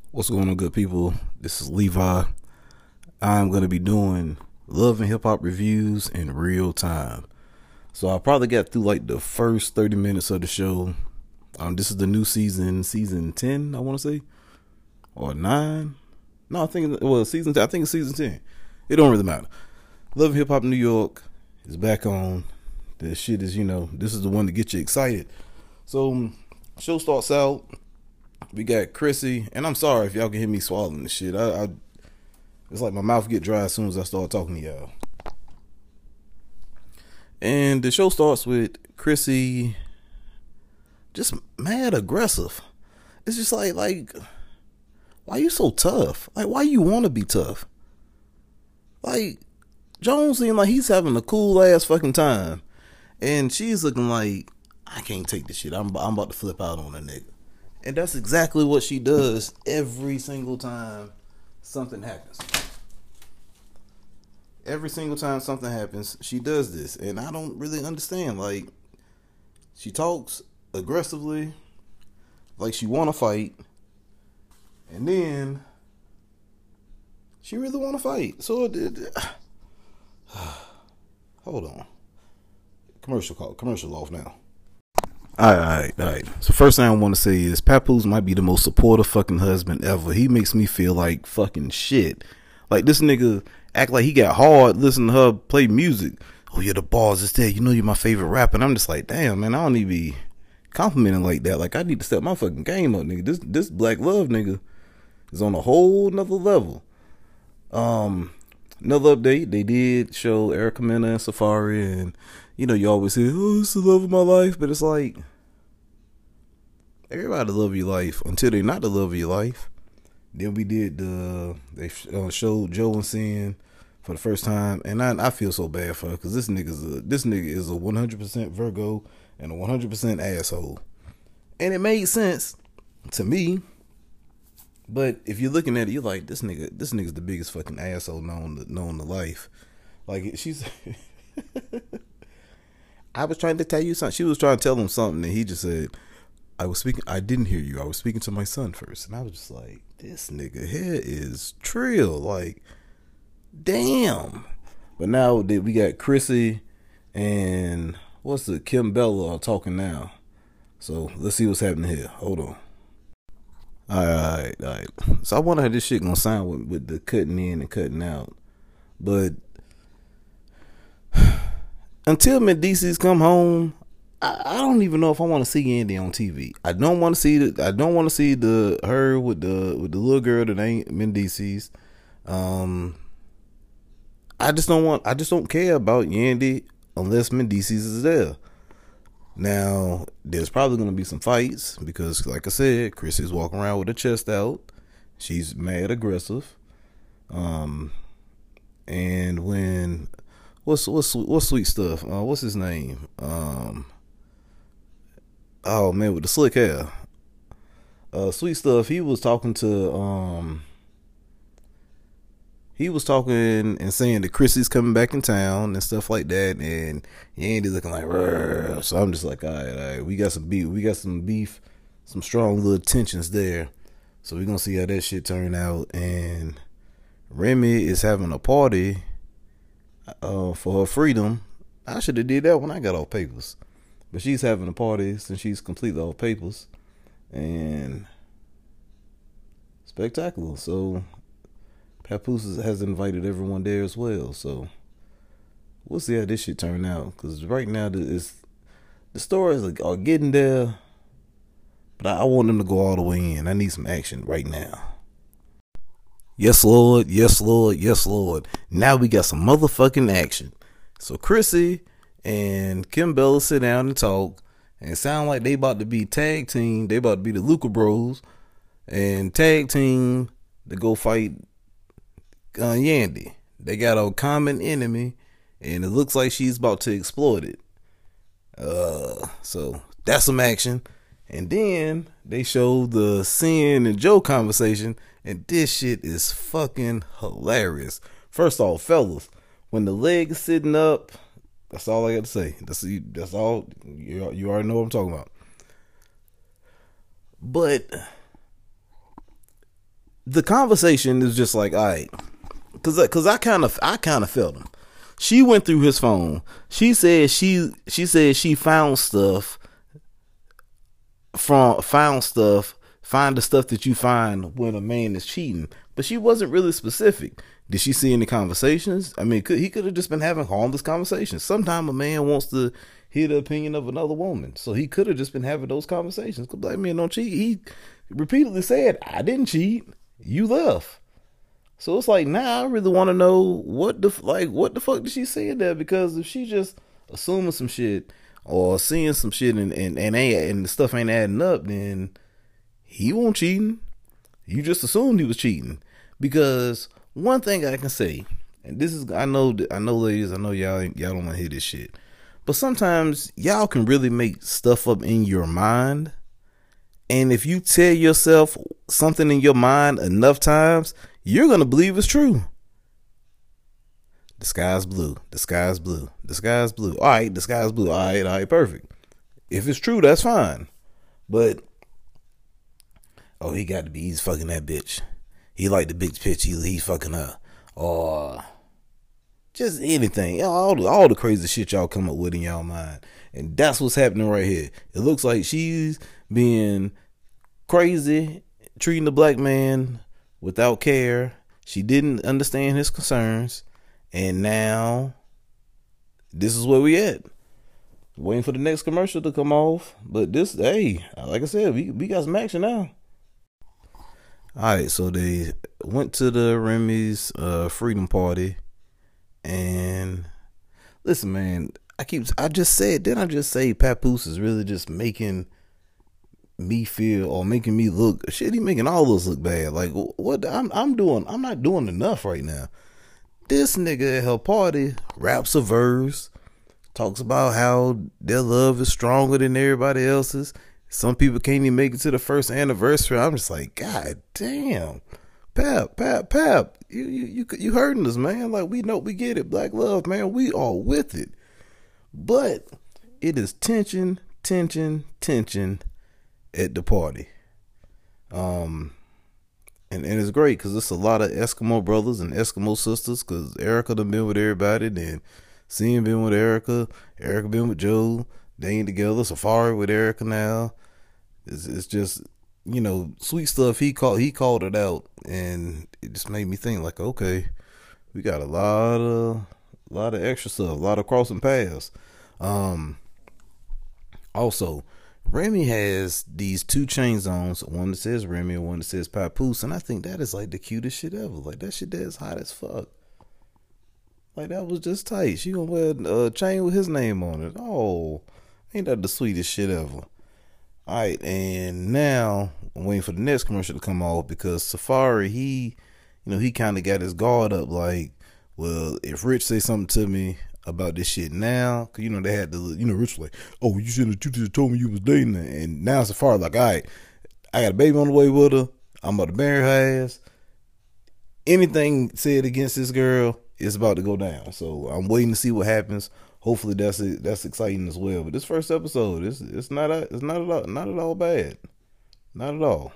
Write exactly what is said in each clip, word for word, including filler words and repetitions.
What's going on, good people? This is Levi. I'm going to be doing love and hip hop reviews in real time. So I probably got through like the first thirty minutes of the show. Um, this is the new season, season ten, I want to say, or nine. No, I think it was season ten. I think it's season ten. It don't really matter. Love and Hip Hop New York is back on. This shit is, you know, this is the one to get you excited. So, show starts out. We got Chrissy, and I'm sorry if y'all can hear me swallowing this shit. I, I it's like my mouth get dry as soon as I start talking to y'all. And the show starts with Chrissy just mad aggressive. It's just like, like, why you so tough? Like, why you want to be tough? Like, Jones seems like he's having a cool ass fucking time, and she's looking like, I can't take this shit. I'm I'm about to flip out on a nigga. And that's exactly what she does every single time something happens. Every single time something happens, she does this. And I don't really understand. Like, she talks aggressively, like she want to fight. And then, she really want to fight. So, it, it, hold on. Commercial call. Commercial off now. Alright, alright, alright. So first thing I want to say is Papoose might be the most supportive fucking husband ever. He makes me feel like fucking shit. Like, this nigga act like he got hard listening to her play music. Oh yeah, the bars is there. You know you're my favorite rapper. And I'm just like, damn, man, I don't need to be complimenting like that. Like, I need to step my fucking game up, nigga. This this Black Love nigga is on a whole nother level. Um, another update, they did show Erica Mena and Safari, and you know, you always say, oh, it's the love of my life. But it's like, everybody love your life until they're not the love of your life. Then we did the, they uh, showed Joe and Sin for the first time. And I, I feel so bad for her because this nigga's a, this nigga is a one hundred percent Virgo and a one hundred percent asshole. And it made sense to me. But if you're looking at it, you're like, this nigga, this nigga's the biggest fucking asshole known to, known to life. Like, she's... I was trying to tell you something. She was trying to tell him something, and he just said, I was speaking, I didn't hear you. I was speaking to my son first. And I was just like, this nigga here is trill. Like, damn. But now we got Chrissy and what's the Kim Bella are talking now. So let's see what's happening here. Hold on. All right, all right. So I wonder how this shit gonna sound with, with the cutting in and cutting out. But until Mendeecees come home, I, I don't even know if I want to see Yandy on T V. I don't want to see the. I don't want to see the her with the with the little girl that ain't Mendeecees. Um, I just don't want. I just don't care about Yandy unless Mendeecees is there. Now, there's probably gonna be some fights because, like I said, Chrissy's walking around with her chest out. She's mad aggressive. Um, and when What's what's what's sweet stuff? Uh, what's his name? Um, oh man, with the slick hair. Uh, sweet stuff. He was talking to um. He was talking and saying that Chrissy's coming back in town and stuff like that, and Yandy looking like, rrr. So I'm just like, all right, all right, we got some beef, we got some beef, some strong little tensions there. So we're gonna see how that shit turn out. And Remy is having a party. Uh, for her freedom. I should have did that when I got off papers, but she's having a party since she's completely off papers, and spectacular. So Papoose has invited everyone there as well. So we'll see how this shit turn out. Because right now the the stories are, are getting there, but I, I want them to go all the way in. I need some action right now. Yes, Lord. Yes, Lord. Yes, Lord. Now we got some motherfucking action. So Chrissy and Kim Bella sit down and talk and sound like they about to be tag team. They about to be the Luca Bros and tag team to go fight uh, Yandy. They got a common enemy and it looks like she's about to exploit it. Uh, so that's some action. And then they show the Sin and Joe conversation, and this shit is fucking hilarious. First off, fellas, when the leg is sitting up, that's all I got to say. That's that's all. You, you already know what I'm talking about. But the conversation is just like, all right, because because I kind of I kind of felt him. She went through his phone. She said she she said she found stuff from found stuff. Find the stuff that you find when a man is cheating, but she wasn't really specific. Did she see any conversations? I mean, could, he could have just been having harmless conversations. Sometimes a man wants to hear the opinion of another woman, so he could have just been having those conversations. Cause black men don't cheat. He repeatedly said, "I didn't cheat. You left." So it's like, now I really want to know what the like what the fuck did she say in there? Because if she just assuming some shit or seeing some shit and and and, ain't, and the stuff ain't adding up, then he won't cheating. You just assumed he was cheating. Because one thing I can say, and this is I know I know ladies, I know y'all y'all don't want to hear this shit, but sometimes y'all can really make stuff up in your mind. And if you tell yourself something in your mind enough times, you're going to believe it's true. The sky's blue. The sky's blue. The sky's blue. All right, the sky's blue. All right, all right, perfect. If it's true, that's fine. But, oh, he got to be, he's fucking that bitch. He like the big bitch, he, he's fucking her. Or just anything. All the, all the crazy shit y'all come up with in y'all mind. And that's what's happening right here. It looks like she's being crazy, treating the black man without care. She didn't understand his concerns. And now, this is where we at. Waiting for the next commercial to come off. But this, hey, like I said, we, we got some action now. Alright, so they went to the Remy's uh, Freedom Party. And listen, man, I keep, I just said, didn't I just say Papoose is really just making me feel or making me look, shit, he making all of us look bad. Like, what I'm, I'm doing, I'm not doing enough right now. This nigga at her party raps a verse, talks about how their love is stronger than everybody else's. Some people can't even make it to the first anniversary. I'm just like, God damn, Pap, Pap, Pap, you you you, you hurting us, man. Like, we know, we get it, black love, man. We all with it, but it is tension, tension, tension at the party. Um, and, and it's great because it's a lot of Eskimo brothers and Eskimo sisters, because Erica done been with everybody, then Cien been with Erica, Erica been with Joe, they ain't together, Safari with Erica now. It's, it's just, you know, sweet stuff. He called, he called it out, and it just made me think like, okay, we got a lot of, a lot of extra stuff, a lot of crossing paths. Um, also, Remy has these two chain zones, one that says Remy and one that says Papoose, and I think that is like the cutest shit ever. Like, that shit there is hot as fuck. Like, that was just tight. She gonna wear a chain with his name on it. Oh, ain't that the sweetest shit ever? Alright, and now I'm waiting for the next commercial to come off, because Safari, he, you know, he kind of got his guard up. Like, well, if Rich say something to me about this shit now, because, you know, they had to, you know, Rich was like, oh, you should have, you just told me you was dating her. And now Safari like, all right, I got a baby on the way with her. I'm about to marry her ass. Anything said against this girl, it's about to go down. So I'm waiting to see what happens. Hopefully that's it. That's exciting as well. But this first episode, it's it's not a, it's not at all not at all bad, not at all.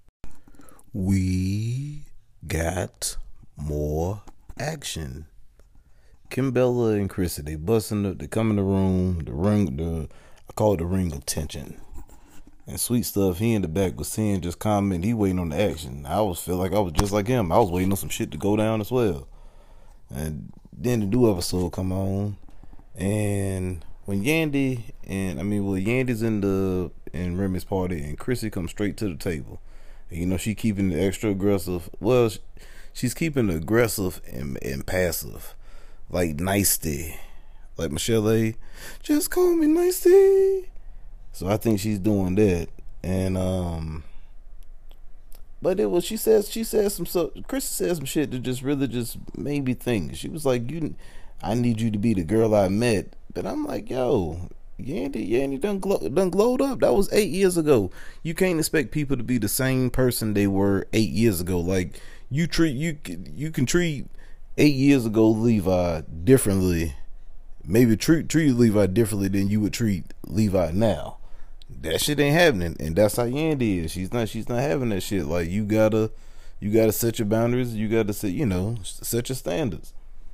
We got more action. Kimbella and Chrissy, they busting up, they come in the room, the ring, the I call it the ring of tension. And sweet stuff, he in the back was seeing just comment, he waiting on the action. I was feel like I was just like him. I was waiting on some shit to go down as well. And then the new episode come on, and when Yandy and I mean, well, Yandy's in the in Remy's party, and Chrissy comes straight to the table. And, you know, she keeping the extra aggressive. Well, she's keeping the aggressive and, and passive, like Nicey, like Michelle A. Just call me Nicey. So I think she's doing that, and um. But it was, she says, she said some stuff, Chrissy said some shit that just really just made me think. She was like, you, I need you to be the girl I met. But I'm like, yo, Yandy, Yandy done, glow, done glowed up. That was eight years ago. You can't expect people to be the same person they were eight years ago. Like, you treat, you, you can treat eight years ago Levi differently. Maybe treat, treat Levi differently than you would treat Levi now. That shit ain't happening, and that's how Yandy is. She's not. She's not having that shit. Like, you gotta, You got to set your boundaries. You got to set, you know, set your standards.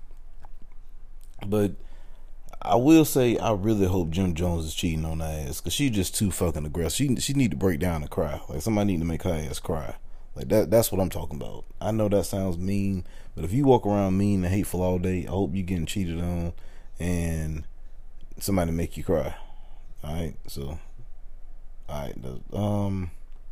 But I will say, I really hope Jim Jones is cheating on her ass, because she's just too fucking aggressive. She she need to break down and cry. Like, somebody need to make her ass cry. Like, that. That's what I'm talking about. I know that sounds mean, but if you walk around mean and hateful all day, I hope you're getting cheated on and somebody make you cry. All right, so, all right, um,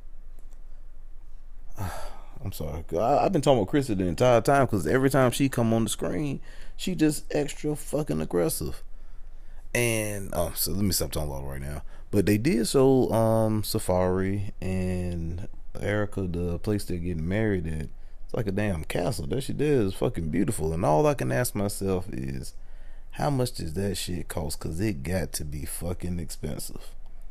I'm sorry. I, I've been talking about Chrissy the entire time, because every time she come on the screen, she just extra fucking aggressive. And oh, so let me stop talking about it right now. But they did show um Safari and Erica the place they're getting married at. It's like a damn castle. That shit there is fucking beautiful. And all I can ask myself is, how much does that shit cost? Because it got to be fucking expensive.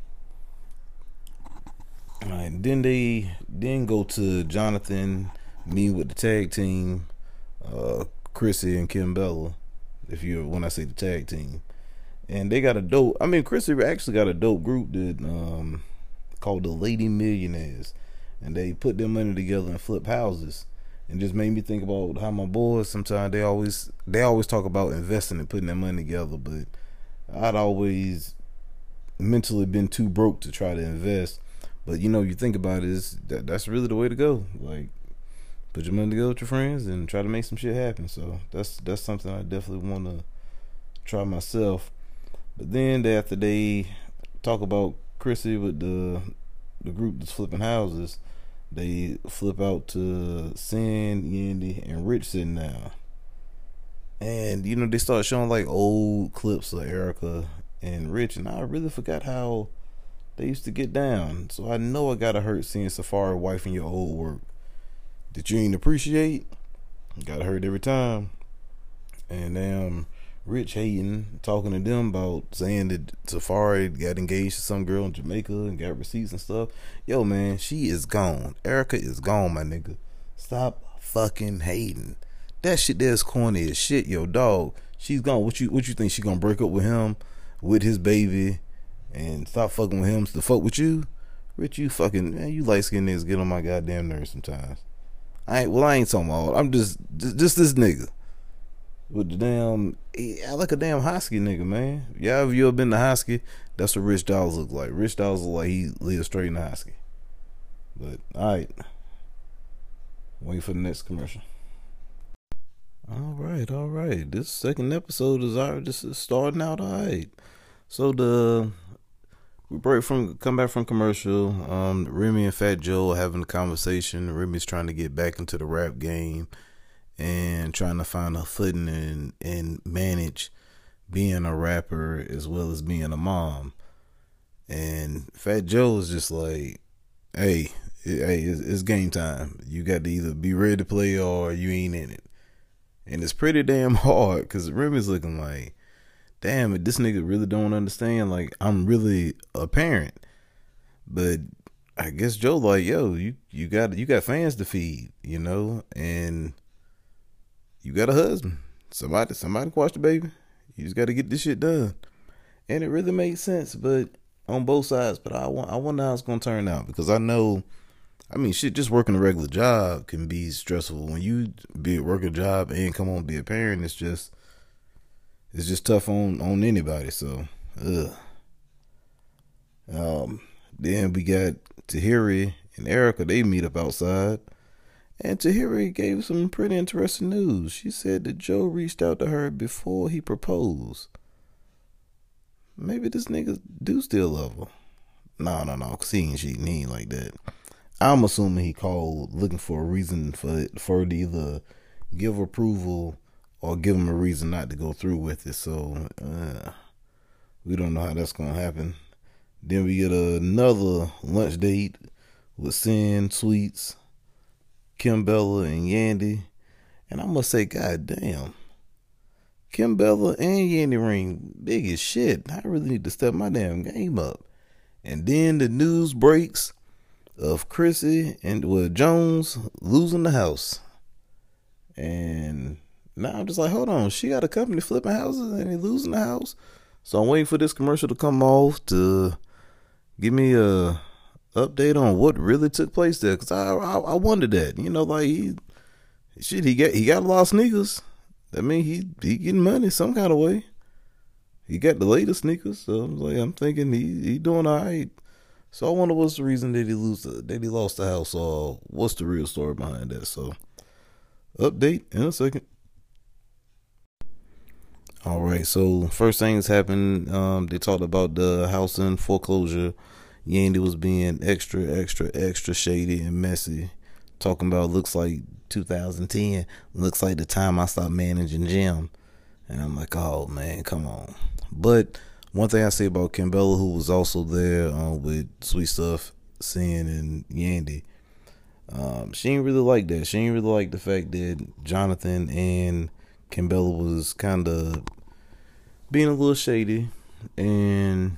Alright, then they then go to Jonathan, me with the tag team, uh, Chrissy and Kim Bella. If you when I say the tag team, and they got a dope. I mean, Chrissy actually got a dope group that um called the Lady Millionaires, and they put their money together and flip houses. And just made me think about how my boys sometimes they always they always talk about investing and putting their money together, but I'd always mentally been too broke to try to invest. But you know, you think about it, is that that's really the way to go. Like, put your money together with your friends and try to make some shit happen. So that's that's something I definitely want to try myself. But then after they talk about Chrissy with the the group that's flipping houses, they flip out to Sin, Yandy, and Rich sitting down. And, you know, they start showing, like, old clips of Erica and Rich. And I really forgot how they used to get down. So I know I gotta hurt seeing Safari wife in your old work that you ain't appreciate. Gotta hurt every time. And um, Rich hating, talking to them about saying that Safari got engaged to some girl in Jamaica and got receipts and stuff. Yo, man, she is gone. Erica is gone, my nigga. Stop fucking hating. That shit there's corny as shit, yo, dog. She's gone. What you what you think she gonna break up with him, with his baby, and stop fucking with him to fuck with you? Rich, you fucking, man, you light skinned niggas get on my goddamn nerves sometimes. I ain't, well, I ain't talking about, I'm just, just, just this nigga. With the damn, I like a damn Hosky nigga, man. Yeah, have you ever been to Hosky? That's what Rich Dollars look like. Rich Dollars look like he lives straight in the Hosky. But, alright. Wait for the next commercial. Alright, alright. This second episode is already just starting out alright. So the we break from come back from commercial. Um, Remy and Fat Joe are having a conversation. Remy's trying to get back into the rap game and trying to find a footing and and manage being a rapper as well as being a mom. And Fat Joe is just like, hey, hey, it's, it's game time. You got to either be ready to play or you ain't in it. And it's pretty damn hard because Remy's looking like, damn, this nigga really don't understand. Like, I'm really a parent. But I guess Joe like, yo, you, you got you got fans to feed, you know, and you got a husband. Somebody somebody watch the baby. You just got to get this shit done. And it really makes sense, but on both sides. But I want I wonder how it's gonna turn out, because I know, I mean, shit, just working a regular job can be stressful. When you be work a job and come on be a parent, it's just it's just tough on on anybody. So, ugh. Um, then we got Tahiri and Erica. They meet up outside, and Tahiri gave some pretty interesting news. She said that Joe reached out to her before he proposed. Maybe this nigga do still love her. No, no, no, cause he ain't cheating. He ain't like that. I'm assuming he called looking for a reason for for her to either give approval or give him a reason not to go through with it. So uh, we don't know how that's gonna happen. Then we get another lunch date with Sin, Sweets, Kim Bella, and Yandy. And I must say, god damn, Kim Bella and Yandy ring big as shit. I really need to step my damn game up. And then the news breaks of Chrissy and well, Jones losing the house. And now I'm just like, hold on, she got a company flipping houses and he losing the house. So I'm waiting for this commercial to come off to give me a update on what really took place there, cause I I, I wondered that. You know, like he shit he got he got a lot of sneakers. That mean he he getting money some kind of way. He got the latest sneakers, so I'm like I'm thinking he he doing all right. So I wonder what's the reason that he lose the, that he lost the house, or what's the real story behind that. So update in a second. All right, so first things happened. Um, they talked about the house in foreclosure. Yandy was being extra, extra, extra shady and messy. Talking about looks like two thousand ten. Looks like the time I stopped managing Jim. And I'm like, oh man, come on. But one thing I say about Kimbella, who was also there uh, with Sweet Stuff, Sin, and Yandy, um, she ain't really like that. She ain't really like the fact that Jonathan and Kimbella was kind of being a little shady and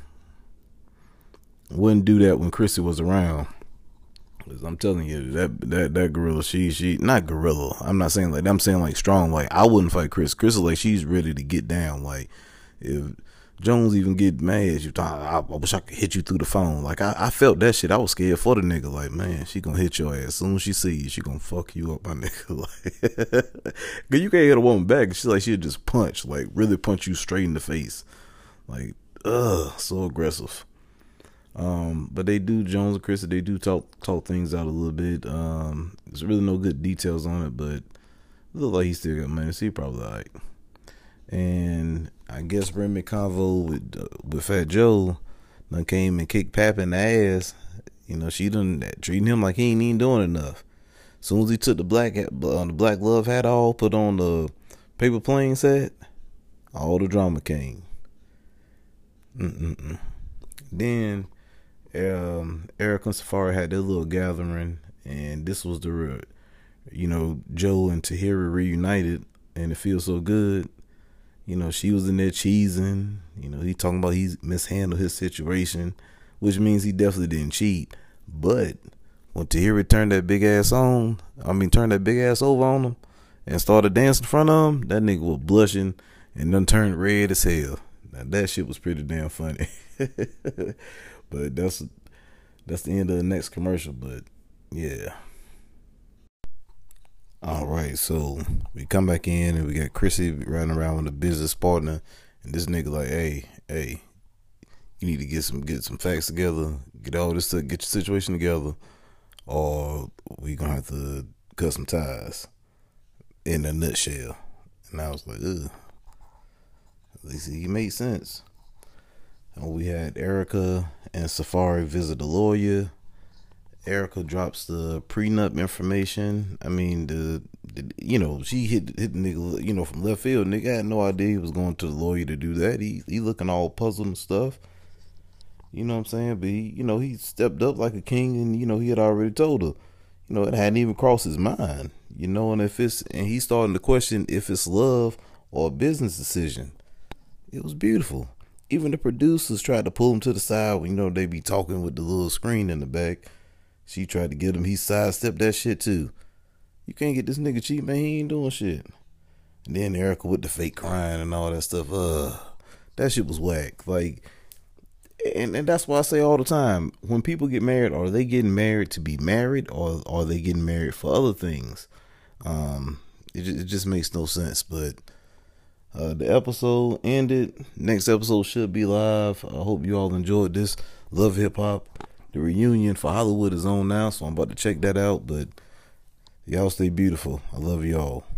wouldn't do that when Chrissy was around. Cause I'm telling you, that that that gorilla, she she not gorilla. I'm not saying like that. I'm saying like strong. Like I wouldn't fight Chris. Chris is like she's ready to get down. Like if Jones even get mad, you talk, I, I wish I could hit you through the phone. Like I, I felt that shit. I was scared for the nigga. Like man, she gonna hit your ass as soon as she see you. She gonna fuck you up, my nigga. Like, cause you can't hit a woman back. She's like she'll just punch, like really punch you straight in the face. Like ugh, so aggressive. Um, but they do, Jones and Chris, they do talk talk things out a little bit. Um, there's really no good details on it, but it look like he still got money, so he probably all right. And I guess Remy Convo with uh, with Fat Joe done came and kicked Pap in the ass. You know, she done treating him like he ain't even doing enough. As soon as he took the black hat, uh, the black love hat off, put on the paper plane set, all the drama came. Mm-mm-mm. Then Um, Eric and Safari had their little gathering, and this was the real, you know, Joe and Tahiri reunited, and it feels so good. You know, she was in there cheesing. You know, he talking about he mishandled his situation, which means he definitely didn't cheat. But when Tahiri turned that big ass on, I mean, turned that big ass over on him and started dancing in front of him, that nigga was blushing and then turned red as hell. Now, that shit was pretty damn funny. But that's that's the end of the next commercial. But yeah. All right, so we come back in and we got Chrissy riding around with a business partner, and this nigga like, hey, hey, you need to get some get some facts together, get all this stuff, get your situation together, or we gonna have to cut some ties. In a nutshell. And I was like, ugh. At least he made sense. And we had Erica and Safari visit the lawyer. Erica drops the prenup information. I mean, the, the you know, she hit hit the nigga, you know, from left field. Nigga had no idea he was going to the lawyer to do that. He he looking all puzzled and stuff. You know what I'm saying? But he, you know, he stepped up like a king, and you know, he had already told her. You know, it hadn't even crossed his mind. You know, and if it's and he's starting to question if it's love or a business decision. It was beautiful. Even the producers tried to pull him to the side when, you know, they be talking with the little screen in the back. She tried to get him. He sidestepped that shit too. You can't get this nigga cheap, man. He ain't doing shit. And then Erica with the fake crying and all that stuff. Uh, that shit was whack. Like, and, and that's why I say all the time, when people get married, are they getting married to be married, or are they getting married for other things? Um, it, it just makes no sense. But Uh, the episode ended. Next episode should be live. I hope you all enjoyed this. Love Hip Hop. The reunion for Hollywood is on now, so I'm about to check that out. But y'all stay beautiful. I love y'all.